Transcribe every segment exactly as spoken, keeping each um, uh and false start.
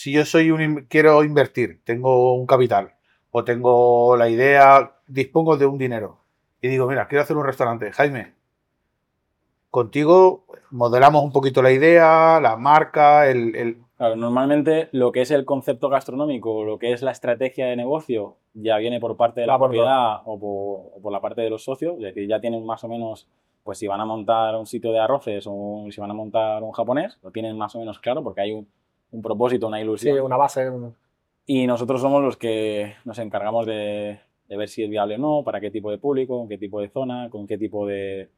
si yo soy un quiero invertir, tengo un capital o tengo la idea, dispongo de un dinero y digo, mira, quiero hacer un restaurante, Jaime, contigo modelamos un poquito la idea, la marca, el, el... Claro, normalmente lo que es el concepto gastronómico, lo que es la estrategia de negocio, ya viene por parte de la Va por dos. propiedad o por, o por la parte de los socios, es decir, ya tienen más o menos, pues si van a montar un sitio de arroces o si van a montar un japonés, lo tienen más o menos claro porque hay un, un propósito, una Sí, ilusión. una base. Un... Y nosotros somos los que nos encargamos de, de ver si es viable o no, para qué tipo de público, con qué tipo de zona, con qué tipo de,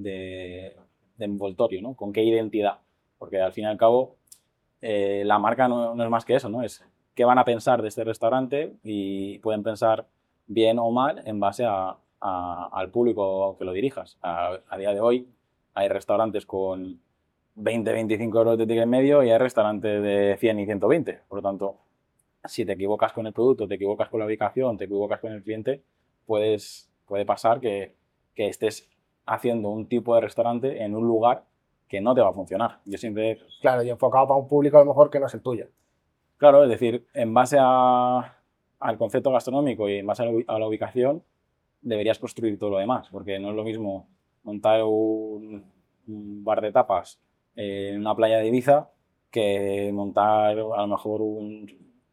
de, de envoltorio, ¿no? Con qué identidad. Porque al fin y al cabo eh, la marca no, no es más que eso, ¿no? Es qué van a pensar de este restaurante y pueden pensar bien o mal en base a, a, al público que lo dirijas. A, a, día de hoy hay restaurantes con veinte, veinticinco euros de ticket medio y hay restaurantes de cien y ciento veinte. Por lo tanto, si te equivocas con el producto, te equivocas con la ubicación, te equivocas con el cliente, puedes, puede pasar que, que estés haciendo un tipo de restaurante en un lugar que no te va a funcionar. Yo siempre... Claro, y enfocado para un público a lo mejor que no es el tuyo. Claro, es decir, en base a, al concepto gastronómico y en base a la, a la ubicación, deberías construir todo lo demás, porque no es lo mismo montar un, un bar de tapas en una playa de Ibiza que montar a lo mejor un,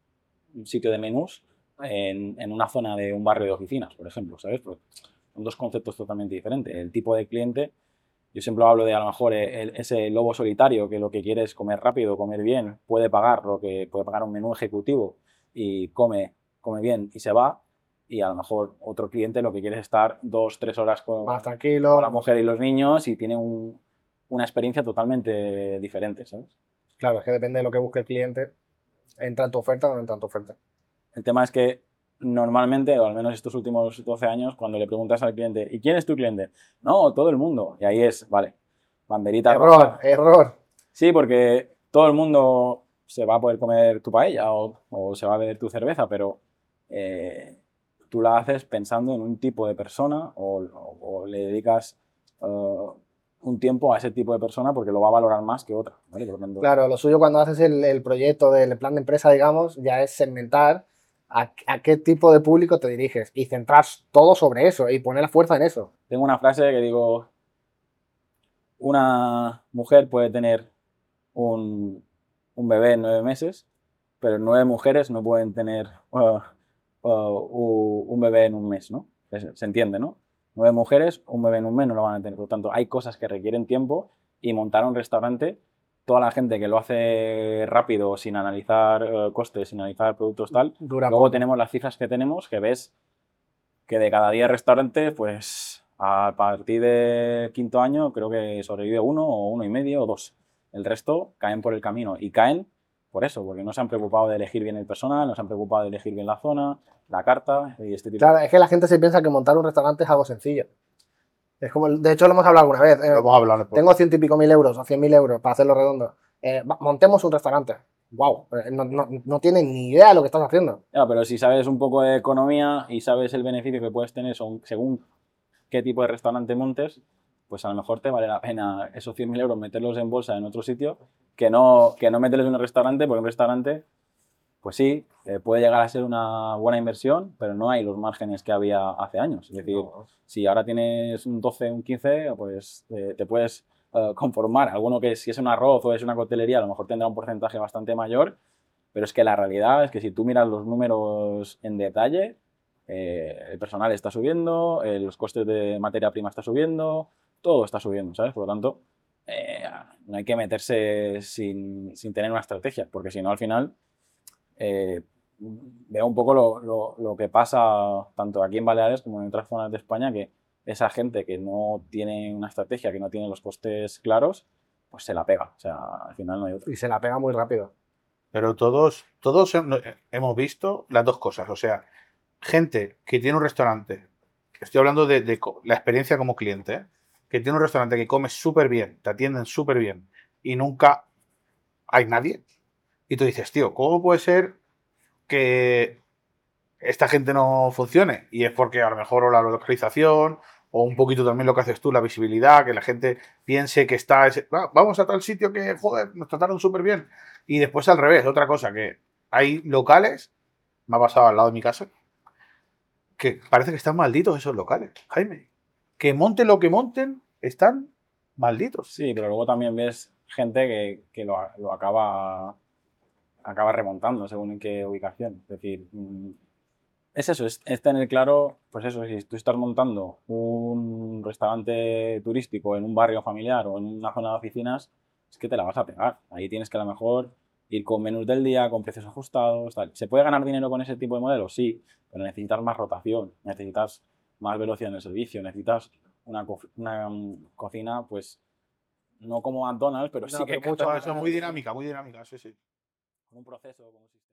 un sitio de menús en, en, una zona de un barrio de oficinas, por ejemplo, ¿sabes? Pues son dos conceptos totalmente diferentes. El tipo de cliente, yo siempre hablo de a lo mejor el, ese lobo solitario que lo que quiere es comer rápido, comer bien, puede pagar lo que puede pagar un menú ejecutivo y come, come bien y se va. Y a lo mejor otro cliente lo que quiere es estar dos, tres horas con, Más con la tranquilo. mujer y los niños y tiene un, una experiencia totalmente diferente, ¿sabes? Claro, es que depende de lo que busque el cliente. Entra en tu oferta o no entra en tu oferta. El tema es que normalmente, o al menos estos últimos doce años, cuando le preguntas al cliente, ¿y quién es tu cliente? No, todo el mundo. Y ahí es, vale, banderita Error, roja. error. Sí, porque todo el mundo se va a poder comer tu paella o, o se va a beber tu cerveza, pero eh, tú la haces pensando en un tipo de persona o, o- o le dedicas uh, un tiempo a ese tipo de persona porque lo va a valorar más que otra, ¿vale? Por lo tanto, Claro, lo suyo cuando haces el, el proyecto del plan de empresa, digamos, ya es segmentar a, a qué tipo de público te diriges y centrar todo sobre eso y poner la fuerza en eso. tengo una frase que digo, una mujer puede tener un, un bebé en nueve meses, pero nueve mujeres no pueden tener uh, uh, un bebé en un mes, ¿no? Se entiende, ¿no? Nueve mujeres, un bebé en un mes no lo van a tener. Por lo tanto, hay cosas que requieren tiempo y montar un restaurante, toda la gente que lo hace rápido, sin analizar uh, costes, sin analizar productos tal, Dura luego poco. tenemos las cifras que tenemos, que ves que de cada diez restaurantes, pues a partir del quinto año creo que sobrevive uno o uno y medio o dos. El resto caen por el camino y caen por eso, porque no se han preocupado de elegir bien el personal, no se han preocupado de elegir bien la zona, la carta y este tipo de Claro, cosas. es que la gente se piensa que montar un restaurante es algo sencillo. Es como, de hecho lo hemos hablado alguna vez. Lo eh, hemos hablado en el tengo podcast. ciento y pico mil euros o cien mil euros para hacerlo redondo. Eh, va- montemos un restaurante. Wow, no, no, no tienen ni idea de lo que estás haciendo. Ya, pero si sabes un poco de economía y sabes el beneficio que puedes tener según qué tipo de restaurante montes, pues a lo mejor te vale la pena esos cien mil euros meterlos en bolsa en otro sitio que no, que no meterlos en un restaurante, porque un restaurante pues sí, eh, puede llegar a ser una buena inversión, pero no hay los márgenes que había hace años. Es decir, No. si ahora tienes un doce, un quince, pues eh, te puedes uh, conformar. Alguno que si es un arroz o es una coctelería, a lo mejor tendrá un porcentaje bastante mayor, pero es que la realidad es que si tú miras los números en detalle, eh, el personal está subiendo, eh, los costes de materia prima está subiendo, todo está subiendo, ¿sabes? Por lo tanto, eh, no hay que meterse sin, sin tener una estrategia, porque si no, al final eh, veo un poco lo, lo, lo, que pasa tanto aquí en Baleares como en otras zonas de España, que esa gente que no tiene una estrategia, que no tiene los costes claros, pues se la pega. O sea, al final no hay otra. Y se la pega muy rápido. Pero todos, todos hemos visto las dos cosas. O sea, gente que tiene un restaurante, estoy hablando de, de la experiencia como cliente, ¿eh? Que tiene un restaurante que come súper bien, te atienden súper bien y nunca hay nadie. Y tú dices, tío, ¿cómo puede ser que esta gente no funcione? Y es porque a lo mejor o la localización O un poquito también lo que haces tú, la visibilidad, que la gente piense que está... Ese, "Ah, vamos a tal sitio que, joder, nos trataron súper bien". Y después al revés, otra cosa, que hay locales, me ha pasado al lado de mi casa, que parece que están malditos esos locales, Jaime. Que monten lo que monten, están malditos. Sí, pero luego también ves gente que, que lo, lo acaba, acaba remontando según en qué ubicación. Es decir, mm, es eso, es, es tener claro, pues eso, si tú estás montando un restaurante turístico en un barrio familiar o en una zona de oficinas, es que te la vas a pegar. Ahí tienes que a lo mejor ir con menús del día, con precios ajustados, tal. ¿Se puede ganar dinero con ese tipo de modelos? Sí, pero necesitas más rotación, necesitas más velocidad en el servicio, necesitas una, co- una mm, cocina, pues, no como McDonald's, pero No, sí que pero mucho Eso más es muy dinámica, muy dinámica, sí, sí. con un proceso, con un sistema.